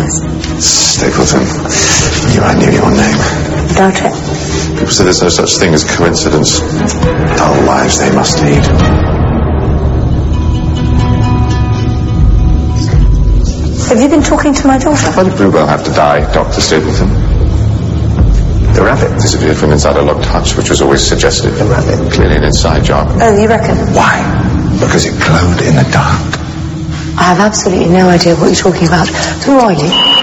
Stapleton. I knew your name. Doubt it. People say there's no such thing as coincidence. Dull lives they must lead. Have you been talking to my daughter? Why did Bluebell have to die, Dr. Stapleton? The rabbit disappeared from inside a locked hutch, which was always suggestive. The rabbit? Clearly an inside job. Oh, you reckon? Why? Because it glowed in the dark. I have absolutely no idea what you're talking about. Who are you?